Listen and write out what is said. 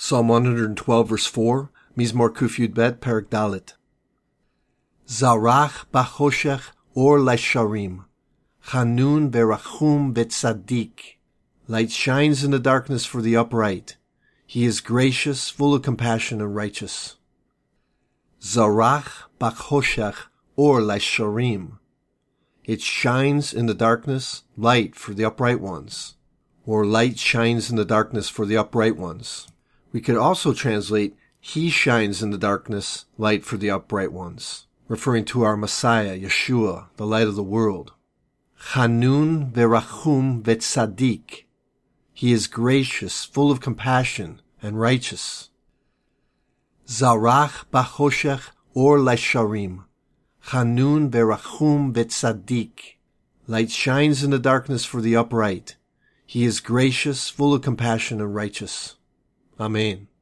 Psalm 112, verse 4, Mizmor Kuf Yud Bet, Perek Dalet. Zarach b'choshech or le'sharim, Chanun berachum v'tzadik. Light shines in the darkness for the upright. He is gracious, full of compassion, and righteous. Zarach b'choshech or le'sharim. It shines in the darkness, light for the upright ones. Or light shines in the darkness for the upright ones. We could also translate, He shines in the darkness, light for the upright ones, referring to our Messiah, Yeshua, the light of the world. Chanun verachum v'tzadik. He is gracious, full of compassion, and righteous. Zarach b'choshech or le'sharim. Chanun verachum v'tzadik. Light shines in the darkness for the upright. He is gracious, full of compassion, and righteous. Amen.